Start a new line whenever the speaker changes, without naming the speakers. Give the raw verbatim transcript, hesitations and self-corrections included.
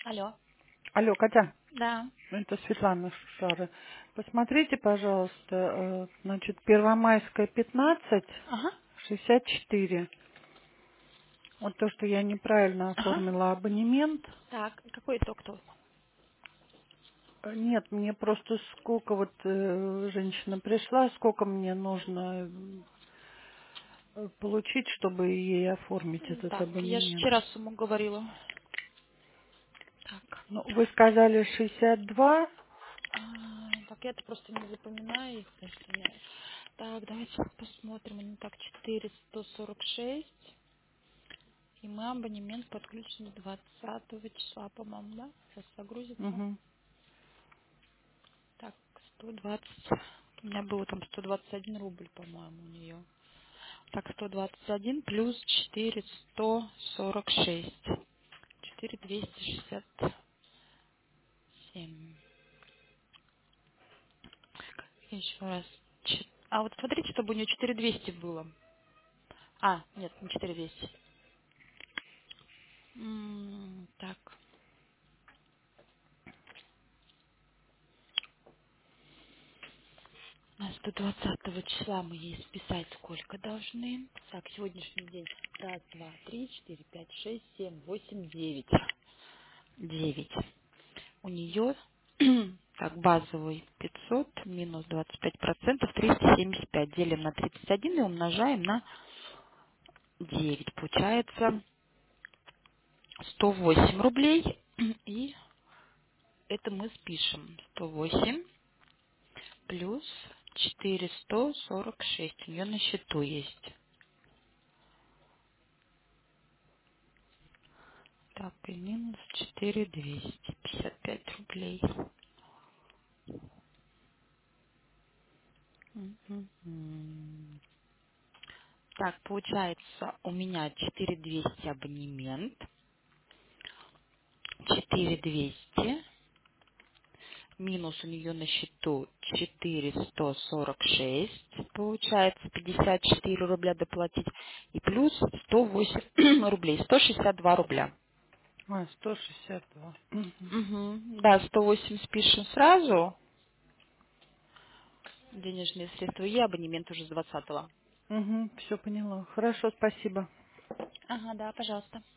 Алло.
Алло, Катя,
Да.
это Светлана Шушара. Посмотрите, пожалуйста, э, значит, Первомайская, пятнадцать,
Ага.
шестьдесят четыре. Вот то, что я неправильно
Ага.
оформила абонемент.
Так, какой итог то?
Э, Нет, мне просто сколько вот э, женщина пришла, сколько мне нужно э, получить, чтобы ей оформить этот
Так, я же
абонемент.
вчера сумму говорила. Так.
Ну, вы сказали шестьдесят два.
А, так, я-то просто не запоминаю их, потому что у меня... Так, давайте сейчас посмотрим. Они так, четыреста сорок шесть. И мы абонемент подключены двадцатого числа, по-моему, да? Сейчас загрузится.
Угу,
Так, сто двадцать. У меня было там сто двадцать один рубль, по-моему, у нее. Так, сто двадцать один плюс четыреста сорок шесть. четыре двести шестьдесят семь. Еще раз. Чет- А вот смотрите, чтобы у нее четыре двести было. А, нет, не четыре двести. М, Так, на сто двадцатого числа мы ей списать сколько должны? Так, сегодняшний день. Раз, два, три, четыре, пять, шесть, семь, восемь, девять. Девять. У нее так, базовый пятьсот минус двадцать пять процентов триста семьдесят пять. Делим на тридцать один и умножаем на девять. Получается сто восемь рублей. И это мы спишем. сто восемь плюс четыреста сорок шесть. У нее на счету есть. Так, и минус четыре двести пятьдесят пять рублей. Мгм. Так, получается у меня четыре двести абонемент. четыре двести минус у нее на счету четыреста сорок шесть, получается пятьдесят четыре рубля доплатить, и плюс сто восемь рублей, сто шестьдесят два рубля.
а, сто шестьдесят два. Угу.
Мгм. Да, сто восемь спишем сразу, денежные средства, и абонемент уже с двадцатого.
Угу, все поняла. Хорошо, спасибо.
Ага, да, пожалуйста.